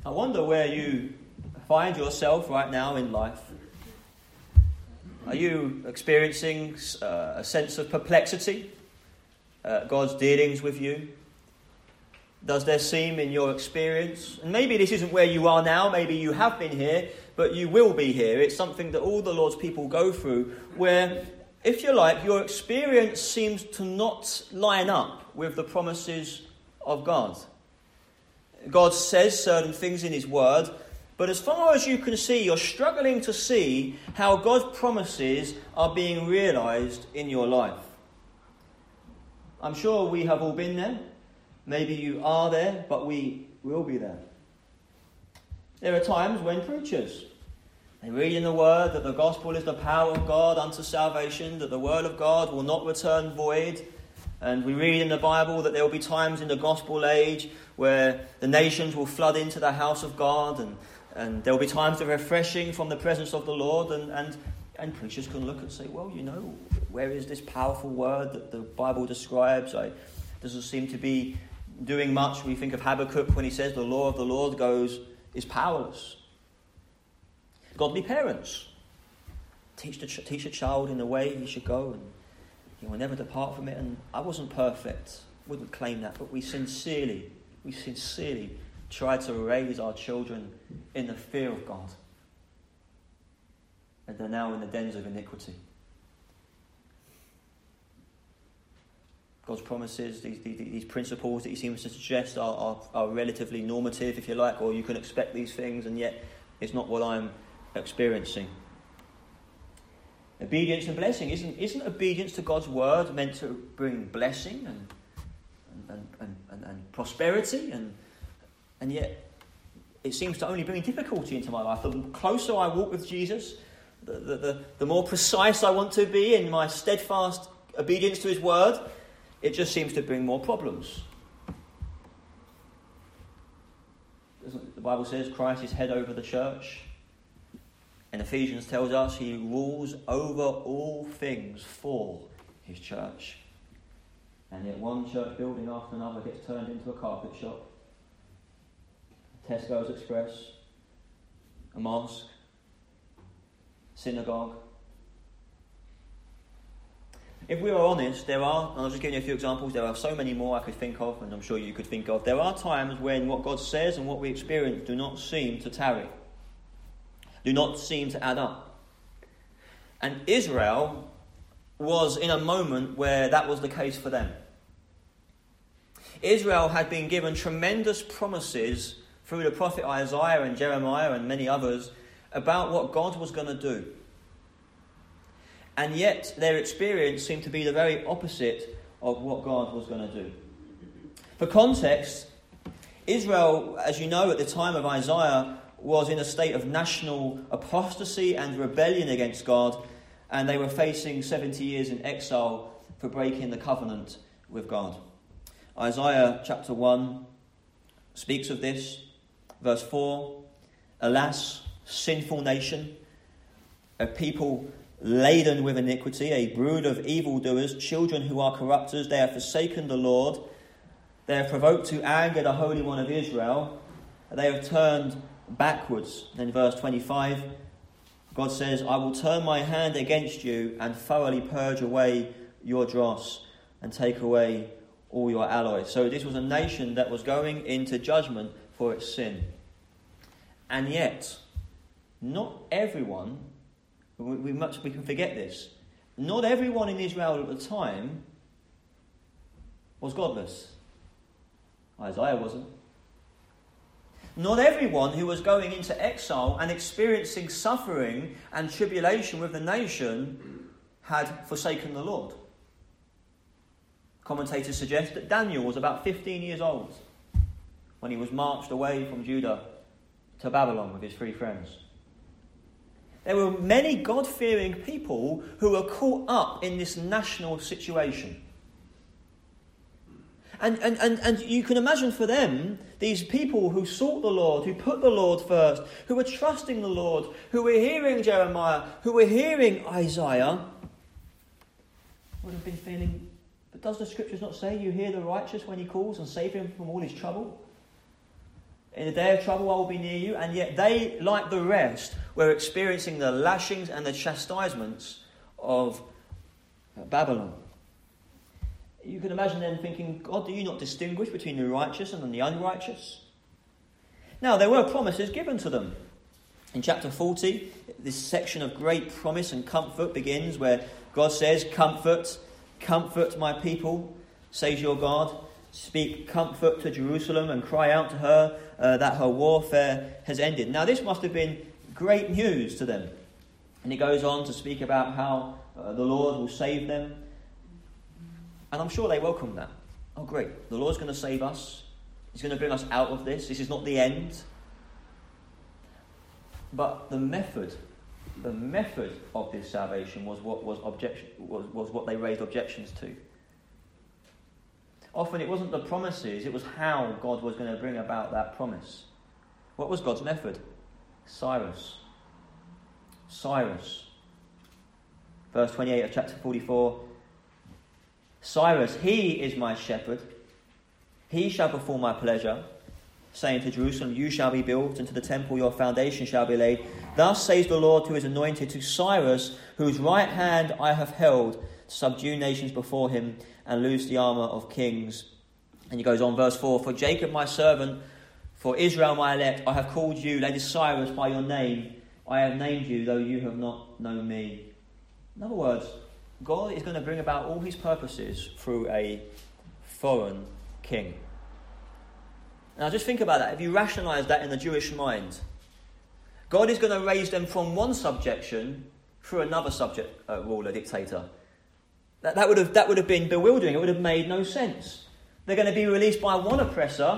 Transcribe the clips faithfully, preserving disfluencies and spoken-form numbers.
I wonder where you find yourself right now in life. Are you experiencing uh, a sense of perplexity? Uh, God's dealings with you? Does there seem in your experience, and maybe this isn't where you are now, maybe you have been here, but you will be here. It's something that all the Lord's people go through, where, if you like, your experience seems to not line up with the promises of God. God says certain things in his word, but as far as you can see, you're struggling to see how God's promises are being realised in your life. I'm sure we have all been there. Maybe you are there, but we will be there. There are times when preachers, they read in the Word that the gospel is the power of God unto salvation, that the Word of God will not return void. And we read in the Bible that there will be times in the gospel age where the nations will flood into the house of God, and, and there will be times of refreshing from the presence of the Lord. And, and, and preachers can look and say, well, you know, where is this powerful word that the Bible describes? I, doesn't seem to be doing much. We think of Habakkuk when he says the law of the Lord goes is powerless. Godly parents teach the ch- teach a child in the way he should go, and he will never depart from it. And I wasn't perfect, wouldn't claim that, but we sincerely, we sincerely try to raise our children in the fear of God, and they're now in the dens of iniquity. God's promises, these, these, these principles that he seems to suggest are, are, are relatively normative, if you like, or you can expect these things, and yet it's not what I'm experiencing. Obedience and blessing. Isn't, isn't obedience to God's word meant to bring blessing and and, and, and, and prosperity? And, and yet it seems to only bring difficulty into my life. The closer I walk with Jesus, the, the, the, the more precise I want to be in my steadfast obedience to his word, it just seems to bring more problems. The Bible says Christ is head over the church. And Ephesians tells us he rules over all things for his church. And yet one church building after another gets turned into a carpet shop. Tesco's Express, a mosque, synagogue. If we are honest, there are, and I'll just give you a few examples, there are so many more I could think of, and I'm sure you could think of. There are times when what God says and what we experience do not seem to tarry, do not seem to add up. And Israel was in a moment where that was the case for them. Israel had been given tremendous promises through the prophet Isaiah and Jeremiah and many others about what God was going to do. And yet their experience seemed to be the very opposite of what God was going to do. For context, Israel, as you know, at the time of Isaiah, was in a state of national apostasy and rebellion against God, and they were facing seventy years in exile for breaking the covenant with God. Isaiah chapter one speaks of this. Verse four, alas, sinful nation, a people laden with iniquity, a brood of evildoers, children who are corrupters. They have forsaken the Lord. They have provoked to anger the Holy One of Israel. They have turned backwards. Then verse twenty-five, God says, I will turn my hand against you and thoroughly purge away your dross and take away all your alloys. So this was a nation that was going into judgment for its sin. And yet, not everyone, we, we, much, we can forget this, not everyone in Israel at the time was godless. Isaiah wasn't. Not everyone who was going into exile and experiencing suffering and tribulation with the nation had forsaken the Lord. Commentators suggest that Daniel was about fifteen years old when he was marched away from Judah to Babylon with his three friends. There were many God-fearing people who were caught up in this national situation. And, and, and, and you can imagine for them, these people who sought the Lord, who put the Lord first, who were trusting the Lord, who were hearing Jeremiah, who were hearing Isaiah, would have been feeling, but does the scriptures not say you hear the righteous when he calls and save him from all his trouble? In the day of trouble I will be near you. And yet they, like the rest, were experiencing the lashings and the chastisements of Babylon. You can imagine them thinking, God, do you not distinguish between the righteous and the unrighteous? Now, there were promises given to them. In chapter forty, this section of great promise and comfort begins where God says, comfort, comfort my people, says your God. Speak comfort to Jerusalem and cry out to her uh, that her warfare has ended. Now, this must have been great news to them. And he goes on to speak about how uh, the Lord will save them. And I'm sure they welcomed that. Oh, great. The Lord's going to save us. He's going to bring us out of this. This is not the end. But the method, the method of this salvation was what was objection was, was what they raised objections to. Often it wasn't the promises, it was how God was going to bring about that promise. What was God's method? Cyrus. Cyrus. Verse twenty-eight of chapter forty-four. Cyrus, he is my shepherd. He shall perform my pleasure, saying to Jerusalem, you shall be built, and to the temple your foundation shall be laid. Thus says the Lord to his anointed, to Cyrus, whose right hand I have held, to subdue nations before him, and loose the armour of kings. And he goes on, verse four, for Jacob my servant, for Israel my elect, I have called you, Lady Cyrus, by your name. I have named you, though you have not known me. In other words, God is going to bring about all his purposes through a foreign king. Now just think about that. If you rationalise that in the Jewish mind, God is going to raise them from one subjection through another subject uh, ruler, dictator. That, that, would have, that would have been bewildering. It would have made no sense. They're going to be released by one oppressor,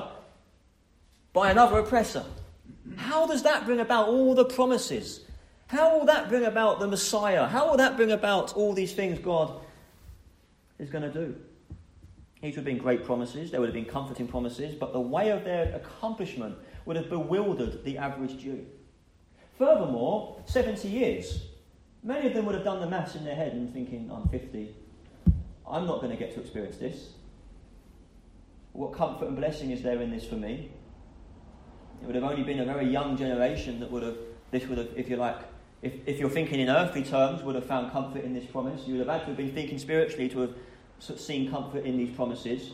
by another oppressor. How does that bring about all the promises? How will that bring about the Messiah? How will that bring about all these things God is going to do? These would have been great promises. There would have been comforting promises. But the way of their accomplishment would have bewildered the average Jew. Furthermore, seventy years. Many of them would have done the maths in their head and thinking, I'm fifty. I'm not going to get to experience this. What comfort and blessing is there in this for me? It would have only been a very young generation that would have, this would have, if you like, if, if you're thinking in earthly terms, would have found comfort in this promise. You would have had to have been thinking spiritually to have seen comfort in these promises.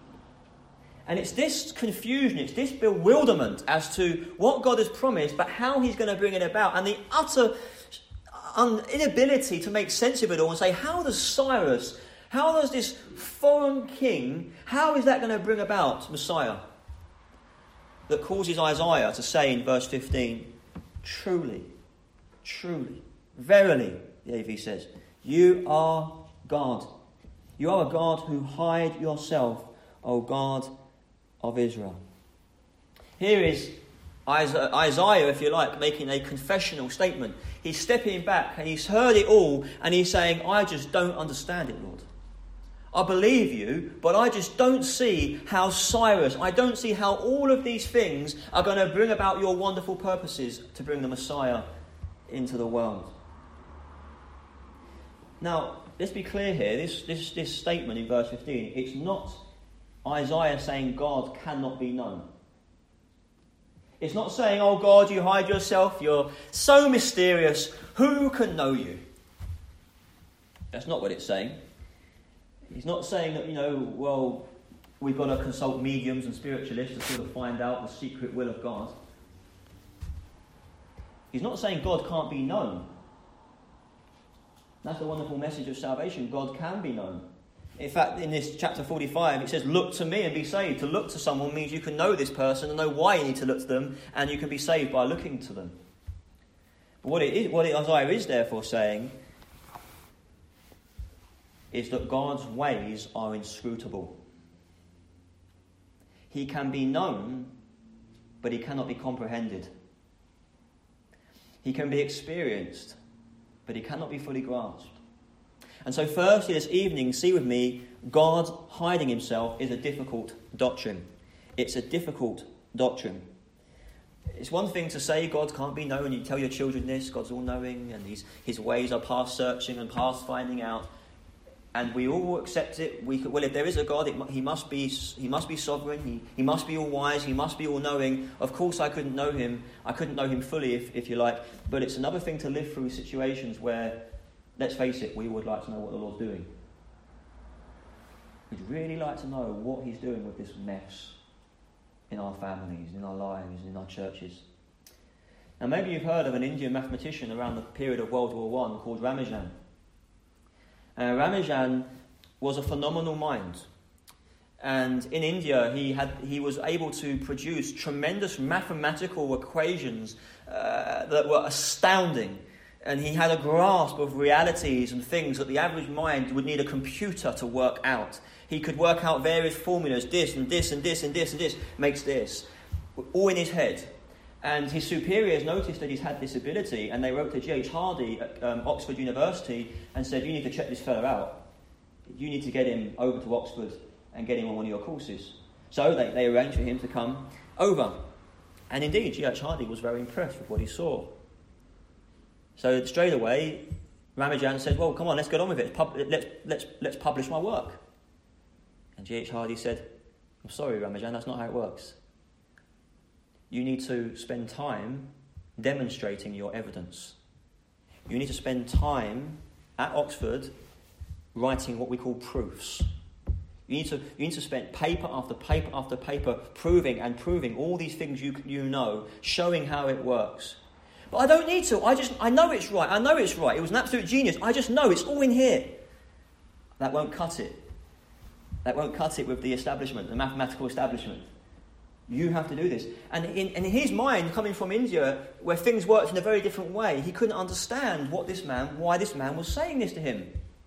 And it's this confusion, it's this bewilderment as to what God has promised, but how he's going to bring it about, and the utter un- inability to make sense of it all and say, how does Cyrus, how does this foreign king, how is that going to bring about Messiah? That causes Isaiah to say in verse fifteen, truly, truly, verily, the A V says, you are God. You are a God who hide yourself, O God of Israel. Here is Isaiah, if you like, making a confessional statement. He's stepping back and he's heard it all and he's saying, I just don't understand it, Lord. I believe you, but I just don't see how Cyrus, I don't see how all of these things are going to bring about your wonderful purposes to bring the Messiah into the world. Now, let's be clear here. This, this, this statement in verse fifteen, it's not Isaiah saying God cannot be known. It's not saying, oh God, you hide yourself, you're so mysterious, who can know you? That's not what it's saying. He's not saying that, you know, well, we've got to consult mediums and spiritualists to sort of find out the secret will of God. He's not saying God can't be known. That's the wonderful message of salvation. God can be known. In fact, in this chapter forty-five, it says, look to me and be saved. To look to someone means you can know this person and know why you need to look to them, and you can be saved by looking to them. But what it is, what Isaiah is therefore saying is that God's ways are inscrutable. He can be known, but he cannot be comprehended. He can be experienced, but he cannot be fully grasped. And so firstly this evening, see with me, God hiding himself is a difficult doctrine. It's a difficult doctrine. It's one thing to say God can't be known. You tell your children this, God's all-knowing, and his, his ways are past searching and past finding out. and we all accept it. We could, well, if there is a God, it, he must be he must be sovereign. He he must be all wise. He must be all knowing. Of course, I couldn't know him. I couldn't know him fully, if if you like. But it's another thing to live through situations where, let's face it, we would like to know what the Lord's doing. We'd really like to know what he's doing with this mess in our families, in our lives, in our churches. Now, maybe you've heard of an Indian mathematician around the period of World War One called Ramanujan. Uh, Ramanujan was a phenomenal mind. And in India, he had he was able to produce tremendous mathematical equations uh, that were astounding. And he had a grasp of realities and things that the average mind would need a computer to work out. He could work out various formulas, this and this and this and this and this makes this, all in his head. And his superiors noticed that he's had this ability, and they wrote to G H Hardy at um, Oxford University and said, you need to check this fellow out. You need to get him over to Oxford and get him on one of your courses. So they, they arranged for him to come over. And indeed, G H Hardy was very impressed with what he saw. So straight away, Ramanujan said, well, come on, let's get on with it. Pub- let's, let's, let's publish my work. And G H Hardy said, I'm sorry, Ramanujan, that's not how it works. You need to spend time demonstrating your evidence. You need to spend time at Oxford writing what we call proofs. You need to, you need to spend paper after paper after paper proving and proving all these things you, you know, showing how it works. But I don't need to. I just, I know it's right. I know it's right. It was an absolute genius. I just know it's all in here. That won't cut it. That won't cut it with the establishment, the mathematical establishment. You have to do this. And in, in his mind, coming from India, where things worked in a very different way, he couldn't understand what this man, why this man was saying this to him.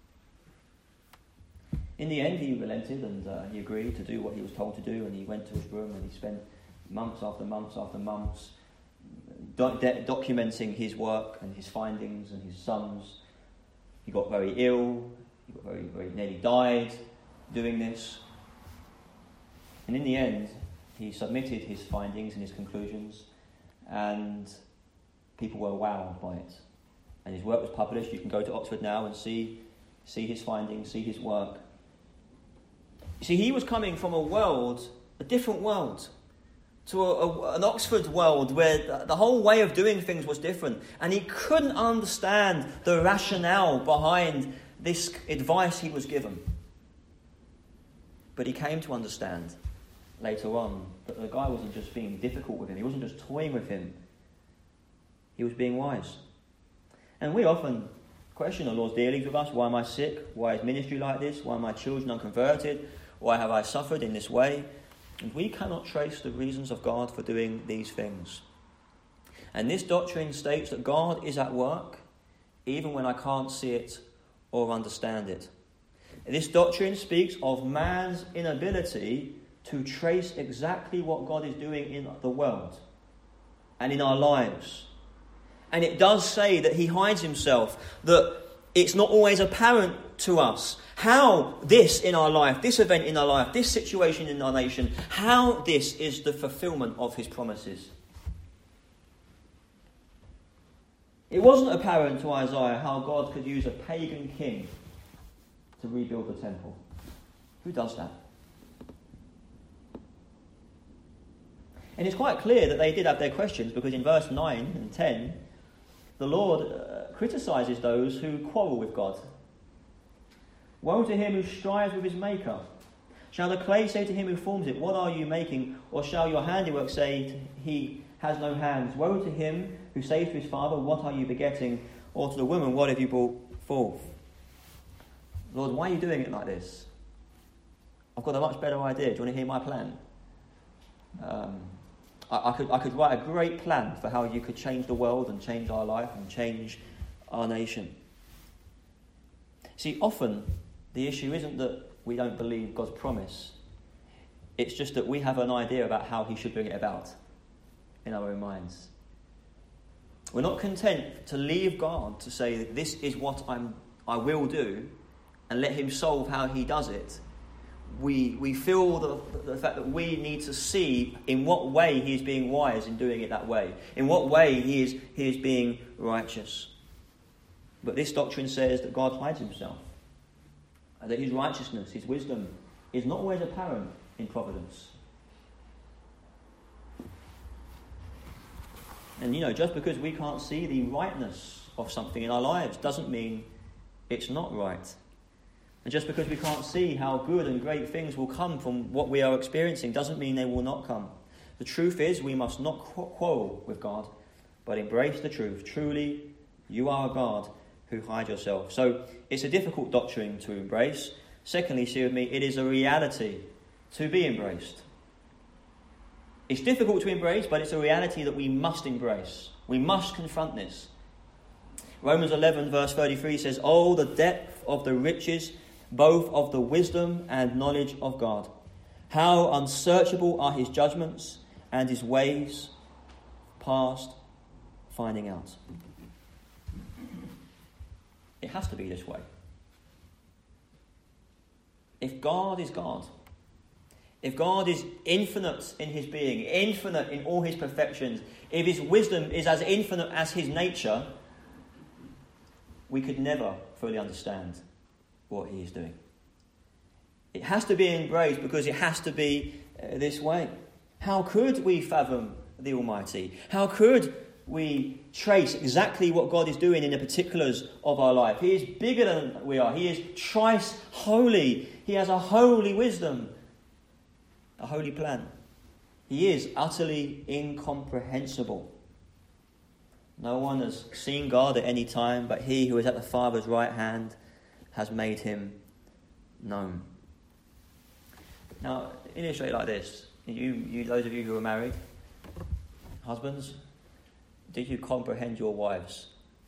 In the end, he relented and uh, he agreed to do what he was told to do, and he went to his room and he spent months after months after months do- de- documenting his work and his findings and his sums. He got very ill. He got very, very nearly died doing this. And in the end, he submitted his findings and his conclusions, and people were wowed by it. And his work was published. You can go to Oxford now and see, see his findings, see his work. You see, he was coming from a world, a different world, to a, a, an Oxford world where the, the whole way of doing things was different. And he couldn't understand the rationale behind this advice he was given. But he came to understand later on that the guy wasn't just being difficult with him. He wasn't just toying with him. He was being wise. And we often question the Lord's dealings with us. Why am I sick? Why is ministry like this? Why are my children unconverted? Why have I suffered in this way? And we cannot trace the reasons of God for doing these things. And this doctrine states that God is at work even when I can't see it or understand it. This doctrine speaks of man's inability to trace exactly what God is doing in the world and in our lives. And it does say that he hides himself, that it's not always apparent to us how this in our life, this event in our life, this situation in our nation, how this is the fulfillment of his promises. It wasn't apparent to Isaiah how God could use a pagan king to rebuild the temple. Who does that? And it's quite clear that they did have their questions, because in verse nine and ten, the Lord uh, criticises those who quarrel with God. Woe to him who strives with his maker. Shall the clay say to him who forms it, what are you making? Or shall your handiwork say, he has no hands? Woe to him who says to his father, what are you begetting? Or to the woman, what have you brought forth? Lord, why are you doing it like this? I've got a much better idea. Do you want to hear my plan? Um, I, I could I could write a great plan for how you could change the world and change our life and change our nation. See, often the issue isn't that we don't believe God's promise. It's just that we have an idea about how he should bring it about in our own minds. We're not content to leave God to say, this is what I'm, I will do, and let him solve how he does it. We we feel the, the fact that we need to see in what way he is being wise in doing it that way. In what way he is, he is being righteous. But this doctrine says that God hides himself. that his righteousness, his wisdom, is not always apparent in providence. And you know, just because we can't see the rightness of something in our lives doesn't mean it's not right. And just because we can't see how good and great things will come from what we are experiencing doesn't mean they will not come. The truth is, we must not quarrel with God, but embrace the truth. Truly, you are a God who hide yourself. So it's a difficult doctrine to embrace. Secondly, see with me, it is a reality to be embraced. It's difficult to embrace, but it's a reality that we must embrace. We must confront this. Romans eleven verse thirty-three says, "Oh, the depth of the riches, both of the wisdom and knowledge of God. How unsearchable are his judgments and his ways past finding out." It has to be this way. If God is God, if God is infinite in his being, infinite in all his perfections, if his wisdom is as infinite as his nature, we could never fully understand what he is doing. It has to be embraced because it has to be uh, this way. How could we fathom the Almighty? How could we trace exactly what God is doing in the particulars of our life? He is bigger than we are. He is thrice holy. He has a holy wisdom, a holy plan. He is utterly incomprehensible. No one has seen God at any time, but he who is at the Father's right hand has made him known. Now, illustrate it like this. You, you, those of you who are married, husbands, do you comprehend your wives?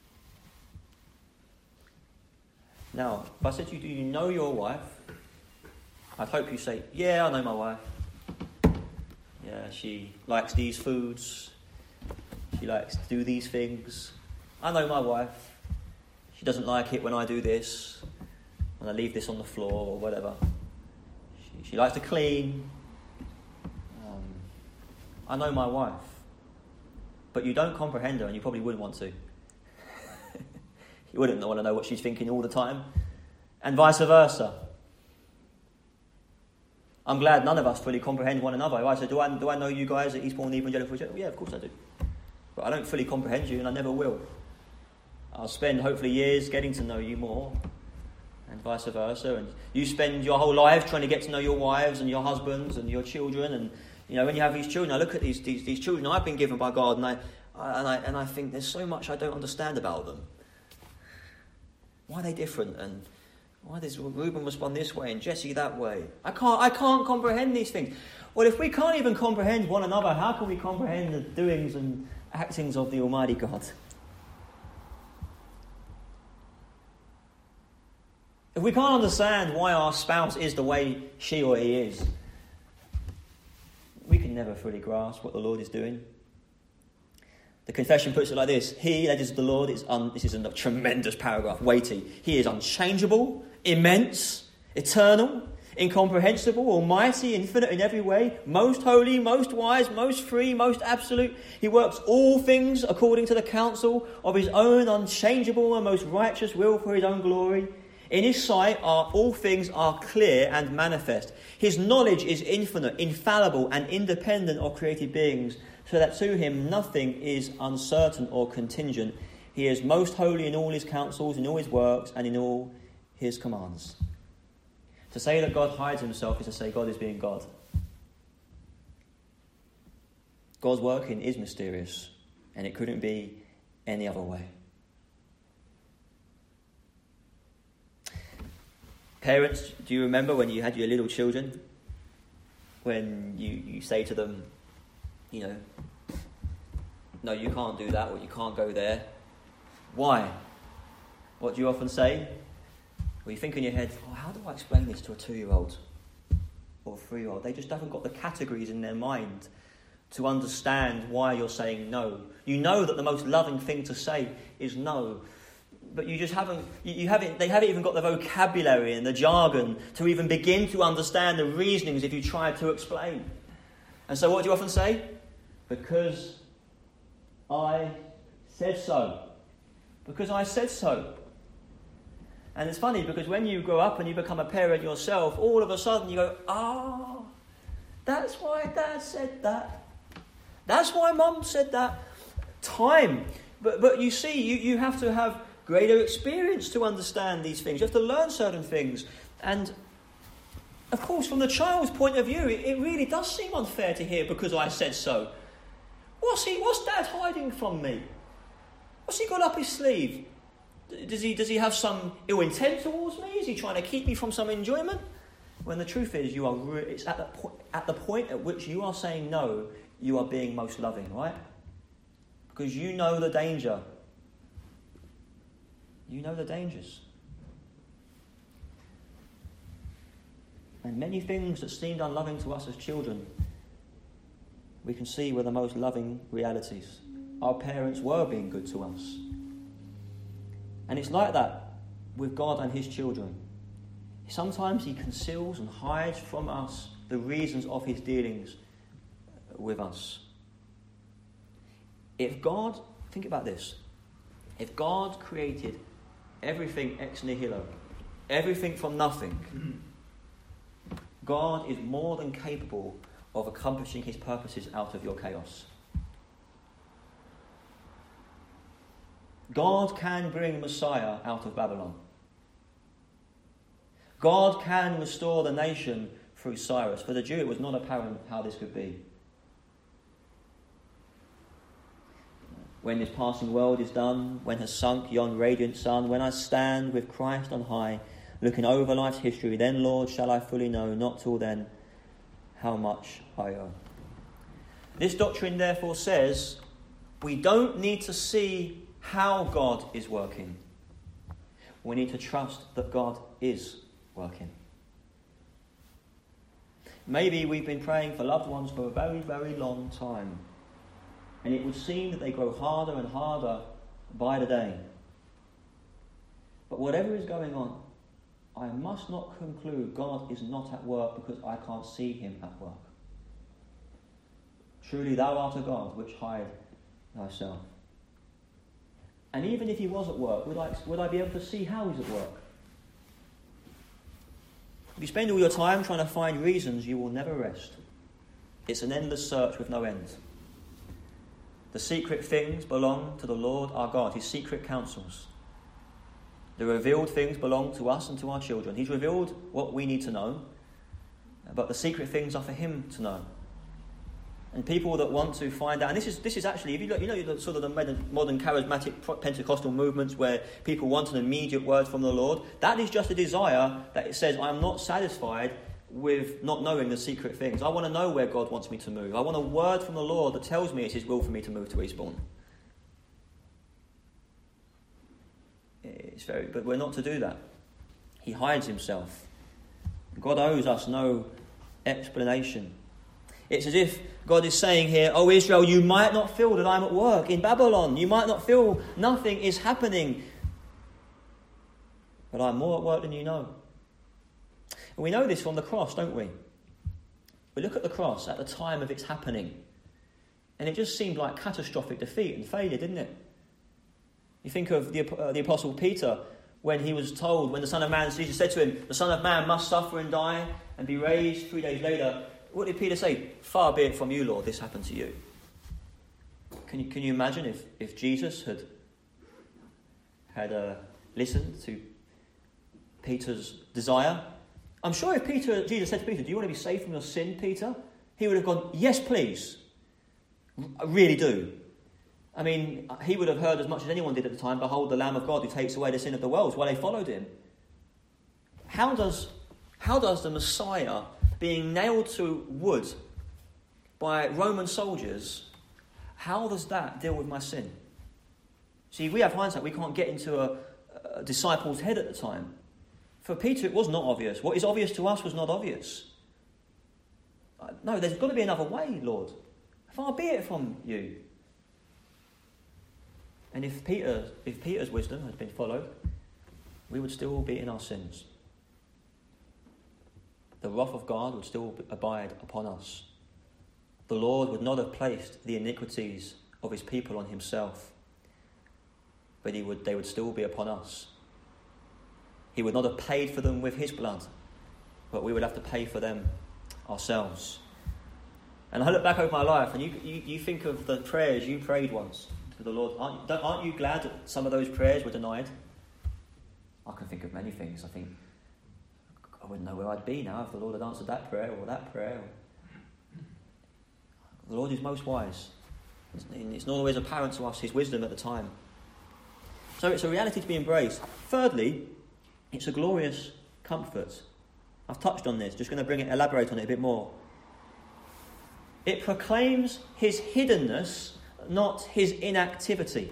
Now, if I said to you, do you know your wife? I'd hope you say, yeah, I know my wife. Yeah, she likes these foods. She likes to do these things. I know my wife. She doesn't like it when I do this, when I leave this on the floor or whatever. She, she likes to clean. Um, I know my wife. But you don't comprehend her, and you probably wouldn't want to. You wouldn't want to know what she's thinking all the time. And vice versa. I'm glad none of us fully comprehend one another. I say, do I, do I know you guys at Eastbourne Evangelical Church? Yeah, of course I do. But I don't fully comprehend you, and I never will. I'll spend, hopefully, years getting to know you more, and vice versa. And you spend your whole life trying to get to know your wives and your husbands and your children. And, you know, when you have these children, I look at these these, these children I've been given by God, and I, I, and I and I think there's so much I don't understand about them. Why are they different? And why does Reuben respond this way and Jesse that way? I can't I can't comprehend these things. Well, if we can't even comprehend one another, how can we comprehend the doings and actings of the Almighty God? If we can't understand why our spouse is the way she or he is, we can never fully grasp what the Lord is doing. The confession puts it like this: He, that is the Lord, is un- this is a tremendous paragraph, weighty. He is unchangeable, immense, eternal, incomprehensible, almighty, infinite in every way, most holy, most wise, most free, most absolute. He works all things according to the counsel of his own unchangeable and most righteous will for his own glory. In his sight are all things are clear and manifest. His knowledge is infinite, infallible, and independent of created beings, so that to him nothing is uncertain or contingent. He is most holy in all his counsels, in all his works, and in all his commands. To say that God hides himself is to say God is being God. God's working is mysterious, and it couldn't be any other way. Parents, do you remember when you had your little children? When you, you say to them, you know, no, you can't do that, or you can't go there. Why? What do you often say? Well, you think in your head, oh, how do I explain this to a two-year-old or a three-year-old? They just haven't got the categories in their mind to understand why you're saying no. You know that the most loving thing to say is no, but you just haven't, you haven't, they haven't even got the vocabulary and the jargon to even begin to understand the reasonings if you try to explain. And so what do you often say? Because I said so. Because I said so. And it's funny because when you grow up and you become a parent yourself, all of a sudden you go, ah, oh, that's why Dad said that. That's why Mum said that. Time. But but you see, you, you have to have greater experience to understand these things. You have to learn certain things. And of course, from the child's point of view, it, it really does seem unfair to hear because I said so. What's he? What's Dad hiding from me? What's he got up his sleeve? Does he does he have some ill intent towards me? Is he trying to keep me from some enjoyment? When the truth is, you are re- it's at the point at the point at which you are saying no, you are being most loving, right? Because you know the danger. You know the dangers. And many things that seemed unloving to us as children, we can see were the most loving realities. Our parents were being good to us. And it's like that with God and his children. Sometimes he conceals and hides from us the reasons of his dealings with us. If God, think about this, if God created everything ex nihilo, everything from nothing, God is more than capable of accomplishing his purposes out of your chaos. God can bring Messiah out of Babylon. God can restore the nation through Cyrus. For the Jew, it was not apparent how this could be. When this passing world is done, when has sunk yon radiant sun, when I stand with Christ on high, looking over life's history, then, Lord, shall I fully know, not till then, how much I owe. This doctrine, therefore, says we don't need to see how God is working. We need to trust that God is working. Maybe we've been praying for loved ones for a very, very long time, and it would seem that they grow harder and harder by the day. But whatever is going on, I must not conclude God is not at work because I can't see him at work. Truly thou art a God which hide thyself. And even if he was at work, would I, would I be able to see how he's at work? If you spend all your time trying to find reasons, you will never rest. It's an endless search with no end. The secret things belong to the Lord our God, his secret counsels. The revealed things belong to us and to our children. He's revealed what we need to know, but the secret things are for him to know. And people that want to find out, and this is this is actually, if you look, you know, the, sort of the modern charismatic Pentecostal movements where people want an immediate word from the Lord, that is just a desire that it says, I'm not satisfied with not knowing the secret things. I want to know where God wants me to move. I want a word from the Lord that tells me it's his will for me to move to Eastbourne. It's very, but we're not to do that. He hides himself. God owes us no explanation. It's as if God is saying here, oh Israel, you might not feel that I'm at work in Babylon. You might not feel nothing is happening. But I'm more at work than you know. And we know this from the cross, don't we? We look at the cross at the time of its happening, and it just seemed like catastrophic defeat and failure, didn't it? You think of the, uh, the Apostle Peter, when he was told, when the Son of Man, Jesus said to him, the Son of Man must suffer and die and be raised three days later. What did Peter say? Far be it from you, Lord, this happened to you. Can you, can you imagine if, if Jesus had, had uh, listened to Peter's desire? I'm sure if Peter, Jesus said to Peter, do you want to be saved from your sin, Peter? He would have gone, yes, please. I really do. I mean, he would have heard as much as anyone did at the time, behold the Lamb of God who takes away the sin of the world, while they followed him. How does, how does the Messiah, being nailed to wood by Roman soldiers, how does that deal with my sin? See, we have hindsight. We can't get into a, a disciple's head at the time. For Peter, it was not obvious. What is obvious to us was not obvious. No, there's got to be another way, Lord. Far be it from you. And if Peter, if Peter's wisdom had been followed, we would still be in our sins. The wrath of God would still abide upon us. The Lord would not have placed the iniquities of his people on himself, but he would, they would still be upon us. He would not have paid for them with his blood, but we would have to pay for them ourselves. And I look back over my life, and you, you, you think of the prayers you prayed once to the Lord. Aren't, aren't you glad that some of those prayers were denied? I can think of many things. I think, I wouldn't know where I'd be now if the Lord had answered that prayer or that prayer. The Lord is most wise. It's not always apparent to us, his wisdom at the time. So it's a reality to be embraced. Thirdly, it's a glorious comfort. I've touched on this, just going to bring it, elaborate on it a bit more. It proclaims his hiddenness, not his inactivity.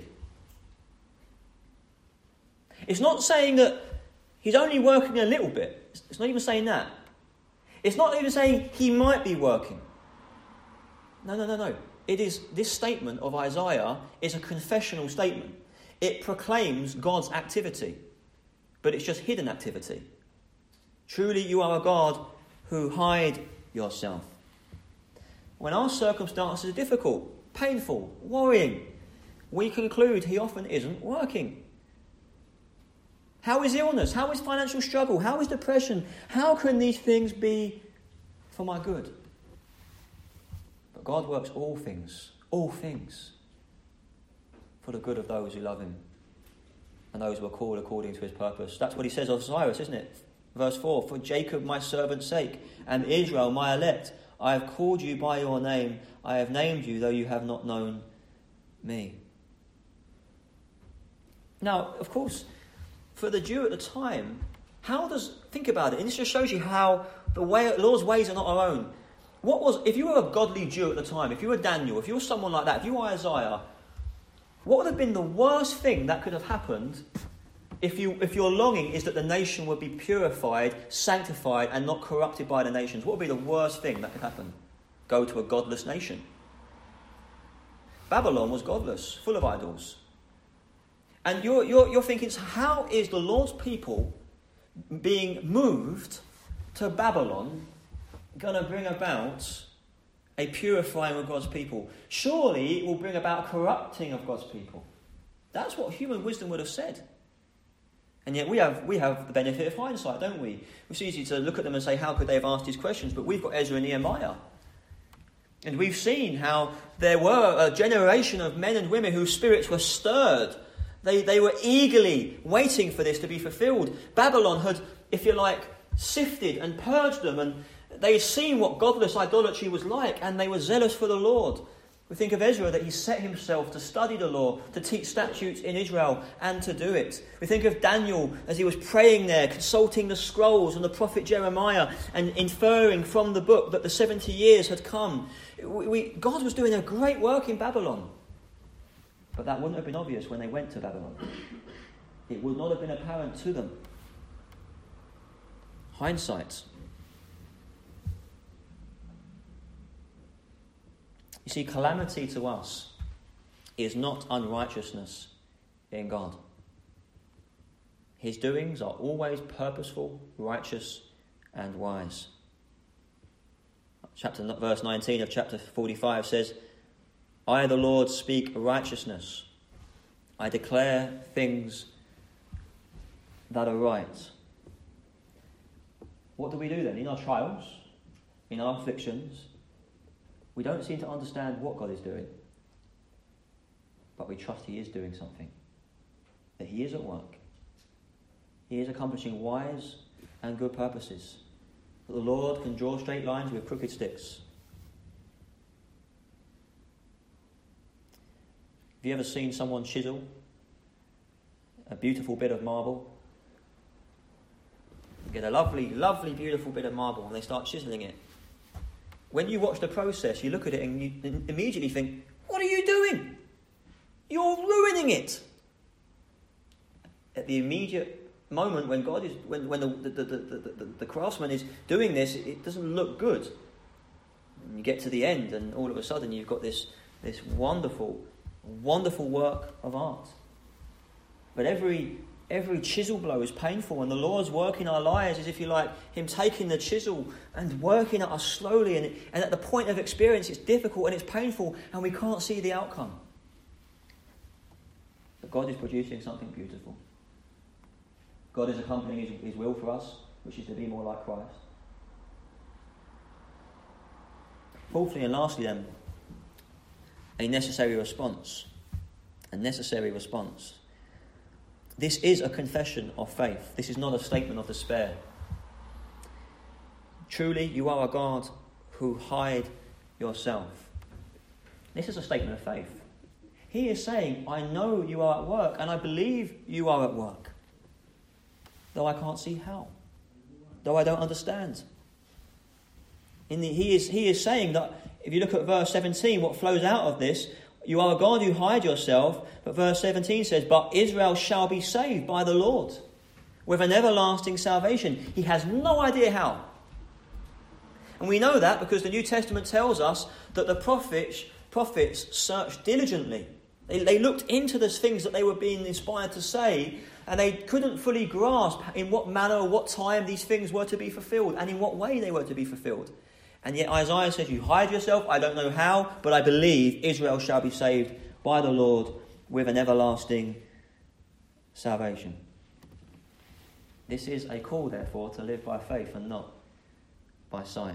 It's not saying that he's only working a little bit. It's not even saying that. It's not even saying he might be working. No, no, no, no. It is, this statement of Isaiah is a confessional statement. It proclaims God's activity, but it's just hidden activity. Truly you are a God who hide yourself. When our circumstances are difficult, painful, worrying, we conclude he often isn't working. How is illness? How is financial struggle? How is depression? How can these things be for my good? But God works all things, all things, for the good of those who love him and those who are called according to his purpose. That's what he says of Cyrus, isn't it? Verse four, for Jacob my servant's sake, and Israel my elect, I have called you by your name, I have named you, though you have not known me. Now, of course, for the Jew at the time, how does, think about it, and this just shows you how the way, Lord's ways are not our own. What was, if you were a godly Jew at the time, if you were Daniel, if you were someone like that, if you were Isaiah, what would have been the worst thing that could have happened if you if your longing is that the nation would be purified, sanctified, and not corrupted by the nations? What would be the worst thing that could happen? Go to a godless nation. Babylon was godless, full of idols. And you're, you're, you're thinking, how is the Lord's people being moved to Babylon going to bring about a purifying of God's people? Surely it will bring about a corrupting of God's people. That's what human wisdom would have said. And yet we have we have the benefit of hindsight, don't we? It's easy to look at them and say, how could they have asked these questions? But we've got Ezra and Nehemiah. And we've seen how there were a generation of men and women whose spirits were stirred. They, they were eagerly waiting for this to be fulfilled. Babylon had, if you like, sifted and purged them, and they had seen what godless idolatry was like, and they were zealous for the Lord. We think of Ezra, that he set himself to study the law, to teach statutes in Israel, and to do it. We think of Daniel as he was praying there, consulting the scrolls and the prophet Jeremiah, and inferring from the book that the seventy years had come. We, we, God was doing a great work in Babylon. But that wouldn't have been obvious when they went to Babylon. It would not have been apparent to them. Hindsight. You see, calamity to us is not unrighteousness in God. His doings are always purposeful, righteous, and wise. Chapter verse nineteen of chapter forty-five says, I, the Lord, speak righteousness. I declare things that are right. What do we do then? In our trials, in our afflictions, we don't seem to understand what God is doing. But we trust he is doing something. That he is at work. He is accomplishing wise and good purposes. That the Lord can draw straight lines with crooked sticks. Have you ever seen someone chisel a beautiful bit of marble? You get a lovely, lovely, beautiful bit of marble and they start chiseling it. When you watch the process, you look at it and you immediately think, what are you doing? You're ruining it. At the immediate moment when God is, when, when the, the, the, the, the, the craftsman is doing this, it doesn't look good. And you get to the end and all of a sudden you've got this, this wonderful, wonderful work of art. But every every chisel blow is painful, and the Lord's work in our lives is, if you like, him taking the chisel and working at us slowly, and, and at the point of experience it's difficult and it's painful and we can't see the outcome. But God is producing something beautiful. God is accompanying his, his will for us, which is to be more like Christ. Fourthly and lastly then, a necessary response. A necessary response. This is a confession of faith. This is not a statement of despair. Truly, you are a God who hide yourself. This is a statement of faith. He is saying, I know you are at work, and I believe you are at work, though I can't see how, though I don't understand. In the, he is he is saying that, if you look at verse seventeen, what flows out of this, you are a God who hide yourself, but verse seventeen says, but Israel shall be saved by the Lord with an everlasting salvation. He has no idea how. And we know that because the New Testament tells us that the prophets, prophets searched diligently. They, they looked into the things that they were being inspired to say, and they couldn't fully grasp in what manner or what time these things were to be fulfilled and in what way they were to be fulfilled. And yet Isaiah says, you hide yourself, I don't know how, but I believe Israel shall be saved by the Lord with an everlasting salvation. This is a call, therefore, to live by faith and not by sight.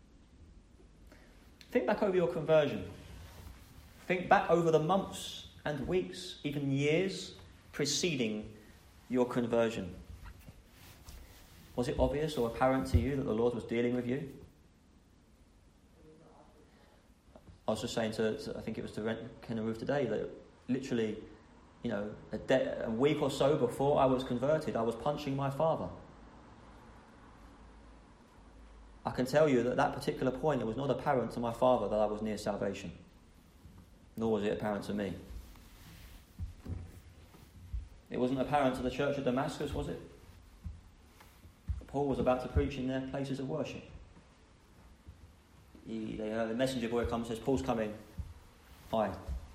Think back over your conversion. Think back over the months and weeks, even years preceding your conversion. Was it obvious or apparent to you that the Lord was dealing with you? I was just saying to, to I think it was to Ken and Ruth today, that literally, you know, a, de- a week or so before I was converted, I was punching my father. I can tell you that at that particular point, it was not apparent to my father that I was near salvation. Nor was it apparent to me. It wasn't apparent to the church of Damascus, was it? Paul was about to preach in their places of worship. He, they heard the messenger boy comes and says, Paul's coming. Hide.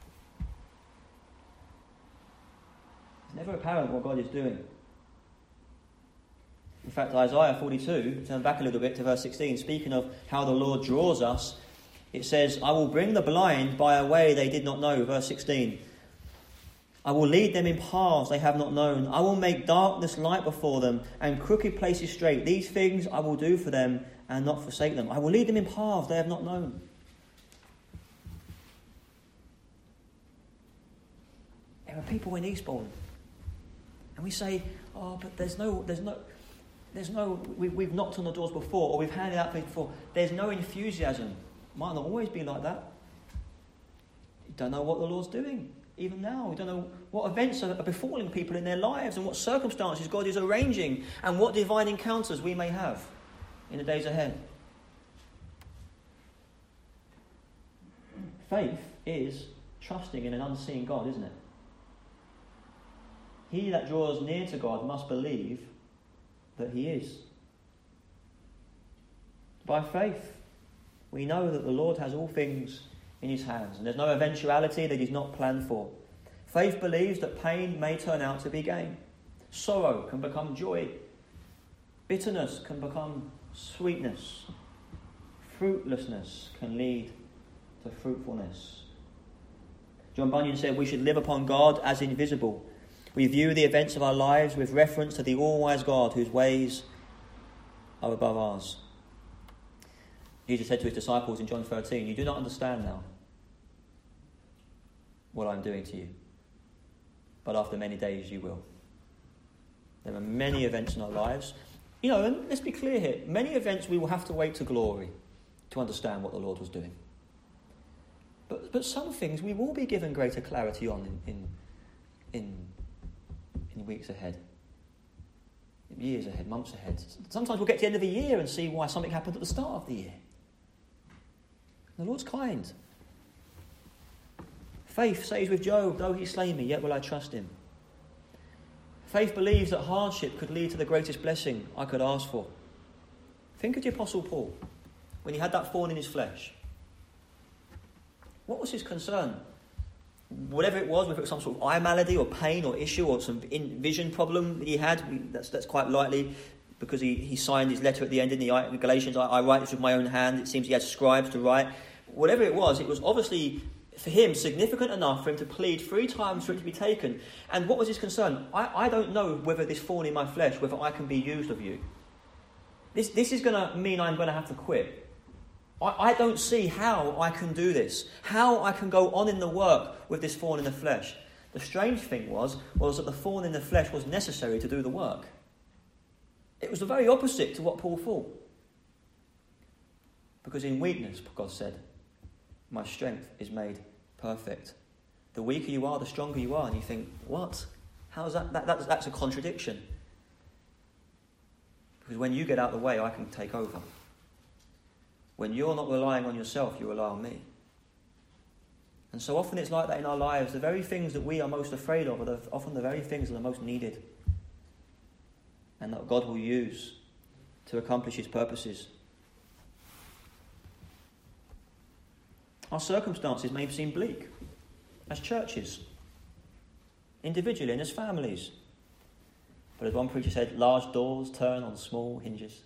It's never apparent what God is doing. In fact, Isaiah forty-two, turn back a little bit to verse sixteen, speaking of how the Lord draws us, it says, I will bring the blind by a way they did not know. Verse sixteen. I will lead them in paths they have not known. I will make darkness light before them and crooked places straight. These things I will do for them and not forsake them. I will lead them in paths they have not known. There are people in Eastbourne, and we say, oh, but there's no, there's no, there's no, we, we've knocked on the doors before, or we've handed out things before. There's no enthusiasm. Might not always be like that. You don't know what the Lord's doing. Even now, we don't know what events are befalling people in their lives and what circumstances God is arranging and what divine encounters we may have in the days ahead. Faith is trusting in an unseen God, isn't it? He that draws near to God must believe that he is. By faith, we know that the Lord has all things in his hands, and there's no eventuality that he's not planned for. Faith believes that pain may turn out to be gain. Sorrow can become joy. Bitterness can become sweetness. Fruitlessness can lead to fruitfulness. John Bunyan said we should live upon God as invisible. We view the events of our lives with reference to the all-wise God whose ways are above ours. Jesus said to his disciples in John thirteen, you do not understand now what I'm doing to you, but after many days you will. There are many events in our lives. You know, and let's be clear here, many events we will have to wait to glory to understand what the Lord was doing. But but some things we will be given greater clarity on in in in, in weeks ahead, years ahead, months ahead. Sometimes we'll get to the end of the year and see why something happened at the start of the year. The Lord's kind. Faith says with Job, though he slay me, yet will I trust him. Faith believes that hardship could lead to the greatest blessing I could ask for. Think of the Apostle Paul, when he had that thorn in his flesh. What was his concern? Whatever it was, whether it was some sort of eye malady or pain or issue or some vision problem that he had, that's, that's quite likely, because he, he signed his letter at the end in the Galatians, I, I write this with my own hand. It seems he had scribes to write. Whatever it was, it was obviously for him significant enough for him to plead three times for it to be taken. And what was his concern? I, I don't know whether this thorn in my flesh, whether I can be used of you. This, this is going to mean I'm going to have to quit. I, I don't see how I can do this, how I can go on in the work with this thorn in the flesh. The strange thing was, was that the thorn in the flesh was necessary to do the work. It was the very opposite to what Paul thought. Because in weakness, God said, my strength is made perfect. The weaker you are, the stronger you are. And you think, what? How is that? that that's, that's a contradiction. Because when you get out of the way, I can take over. When you're not relying on yourself, you rely on me. And so often it's like that in our lives. The very things that we are most afraid of are the, often the very things that are most needed. And that God will use to accomplish his purposes. Our circumstances may seem bleak as churches, individually and as families. But as one preacher said, large doors turn on small hinges.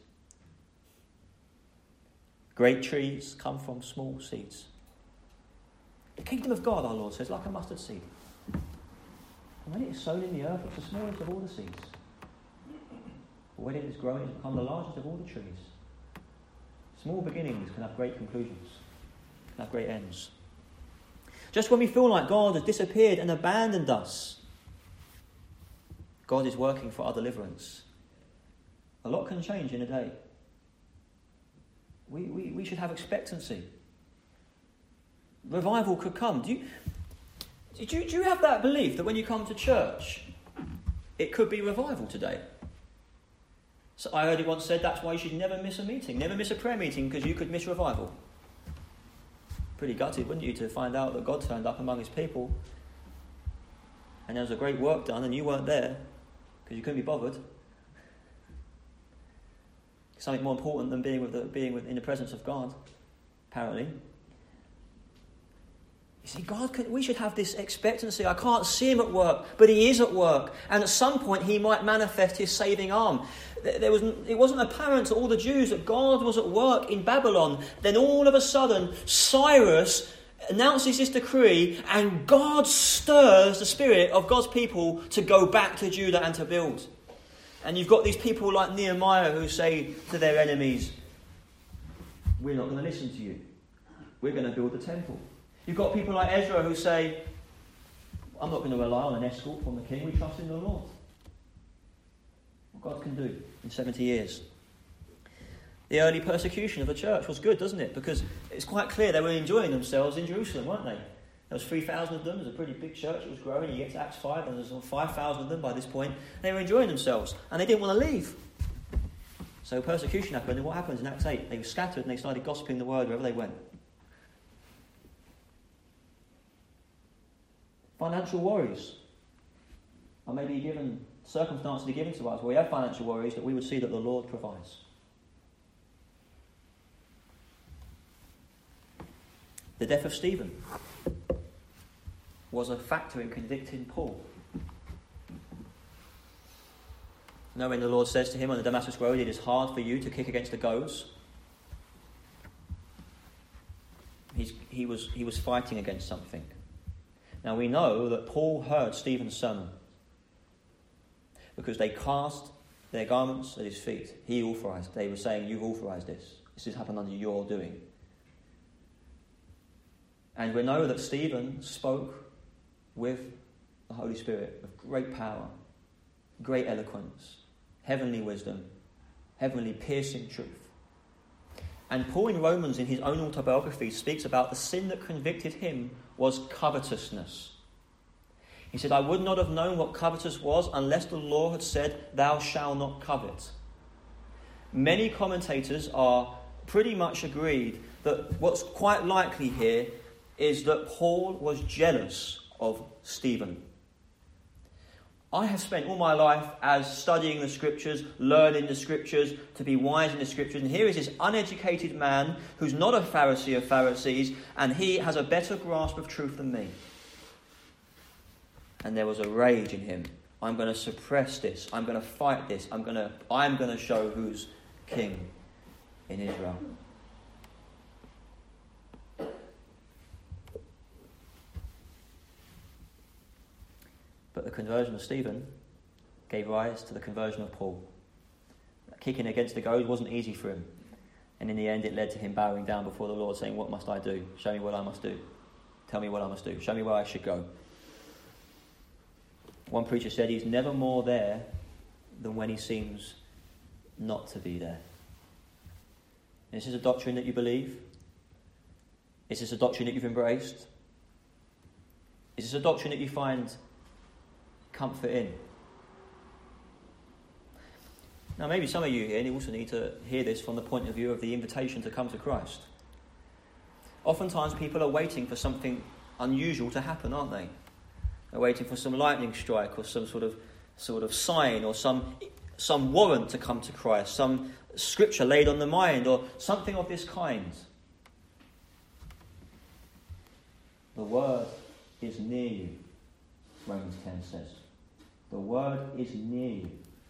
Great trees come from small seeds. The kingdom of God, our Lord says, like a mustard seed. And when it is sown in the earth, it's the smallest of all the seeds. But when it is grown, it has become the largest of all the trees. Small beginnings can have great conclusions, can have great ends. Just when we feel like God has disappeared and abandoned us, God is working for our deliverance. A lot can change in a day. We, we, we should have expectancy. Revival could come. Do you, do, you, do you have that belief that when you come to church, it could be revival today? So I heard it once said that's why you should never miss a meeting, never miss a prayer meeting, because you could miss revival. Pretty gutted, wouldn't you, to find out that God turned up among his people and there was a great work done and you weren't there because you couldn't be bothered. Something more important than being with the, being with, in the presence of God, apparently. You see, God can, we should have this expectancy. I can't see him at work, but he is at work. And at some point he might manifest his saving arm. There was, it wasn't apparent to all the Jews that God was at work in Babylon. Then all of a sudden, Cyrus announces this decree and God stirs the spirit of God's people to go back to Judah and to build. And you've got these people like Nehemiah who say to their enemies, we're not going to listen to you. We're going to build the temple. You've got people like Ezra who say, I'm not going to rely on an escort from the king. We trust in the Lord. What God can do in seventy years. The early persecution of the church was good, doesn't it? Because it's quite clear they were enjoying themselves in Jerusalem, weren't they? There was three thousand of them. It was a pretty big church. It was growing. You get to Acts five and there's five thousand of them by this point. They were enjoying themselves and they didn't want to leave. So persecution happened, and what happens in Acts eight? They were scattered and they started gossiping the word wherever they went. Financial worries are maybe given, circumstances are given to us where we have financial worries, that we would see that the Lord provides. The death of Stephen was a factor in convicting Paul. Knowing the Lord says to him on the Damascus Road, it is hard for you to kick against the goads. He's, he was, he was fighting against something. Now we know that Paul heard Stephen's sermon because they cast their garments at his feet. He authorized. They were saying, you've authorized this. This has happened under your doing. And we know that Stephen spoke with the Holy Spirit with great power, great eloquence, heavenly wisdom, heavenly piercing truth. And Paul in Romans, in his own autobiography, speaks about the sin that convicted him was covetousness. He said, I would not have known what covetous was unless the law had said, thou shalt not covet. Many commentators are pretty much agreed that what's quite likely here is that Paul was jealous of Stephen. I have spent all my life as studying the scriptures, learning the scriptures, to be wise in the scriptures. And here is this uneducated man who's not a Pharisee of Pharisees, and he has a better grasp of truth than me. And there was a rage in him. I'm going to suppress this. I'm going to fight this. I'm going to, I'm going to show who's king in Israel. But the conversion of Stephen gave rise to the conversion of Paul. Kicking against the goad wasn't easy for him. And in the end, it led to him bowing down before the Lord, saying, "What must I do? Show me what I must do. Tell me what I must do. Show me where I should go." One preacher said he's never more there than when he seems not to be there. Is this a doctrine that you believe? Is this a doctrine that you've embraced? Is this a doctrine that you find comfort in? Now, maybe some of you here also need to hear this from the point of view of the invitation to come to Christ. Oftentimes people are waiting for something unusual to happen, aren't they? They're waiting for some lightning strike or some sort of sort of sign or some some warrant to come to Christ, some scripture laid on the mind or something of this kind. The word is near you, Romans ten says. The word is near you.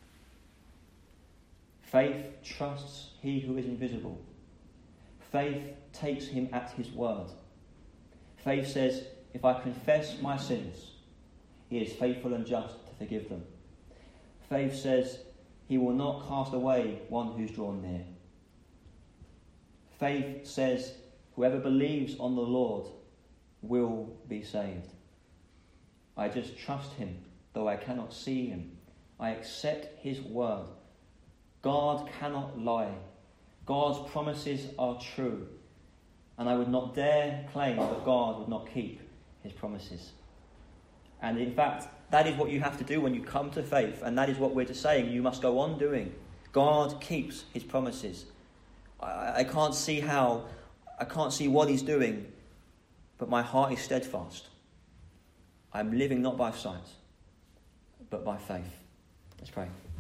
Faith trusts he who is invisible. Faith takes him at his word. Faith says, if I confess my sins, he is faithful and just to forgive them. Faith says, he will not cast away one who's drawn near. Faith says, whoever believes on the Lord will be saved. I just trust him, though I cannot see him. I accept his word. God cannot lie. God's promises are true. And I would not dare claim that God would not keep his promises. And in fact, that is what you have to do when you come to faith. And that is what we're just saying you must go on doing. God keeps his promises. I, I can't see how, I can't see what he's doing, but my heart is steadfast. I'm living not by sight, but by faith. Let's pray.